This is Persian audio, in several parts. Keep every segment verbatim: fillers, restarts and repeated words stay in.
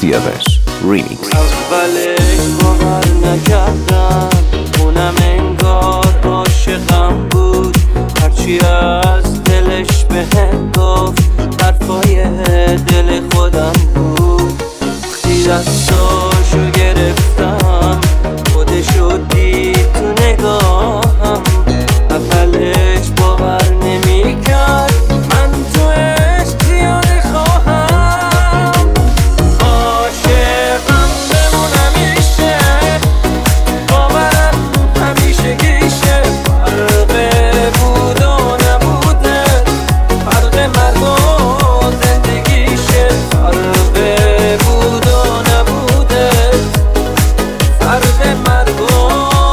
سیاوش ریمیکس. اولش باور نکردم اونم انگار عاشقم بود، هرچی از دلش بهم گفت حرفای دل خودم بود. وقتی دستاشو گرفتم خودشو دید تو نگاهم، اولش باور نمیکرد من تو عشق زیاده خواهم. عاشقم بمونم میشه، باورم همیشه گیشه، فرق بود و نبوده، فرق مرگ و زندگیشه، فرق بود و نبوده، فرق مرگ و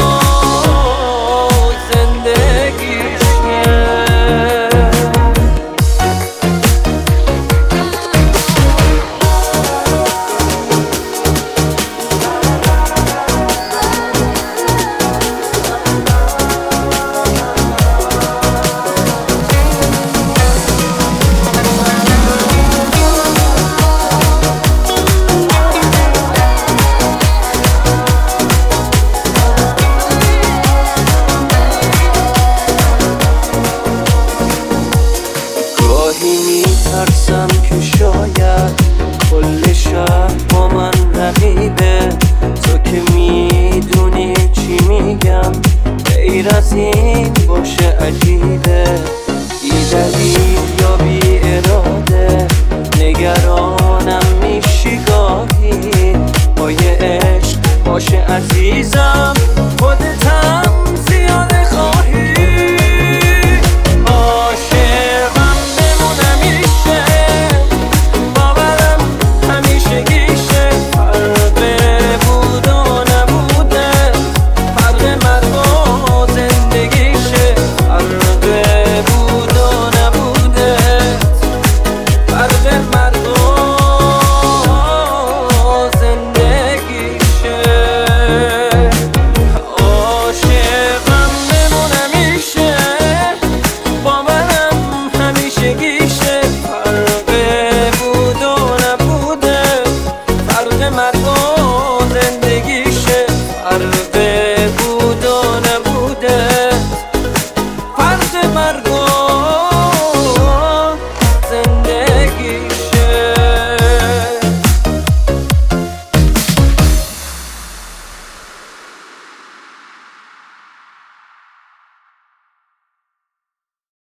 میترسم که شاید کل شهر با من رقیبه، تو که میدونی چی میگم، غیر از این باشه عجیبه. بی دلیل یا بی اراده نگرانم میشی گاهی، پای عشق باشه عزیزم.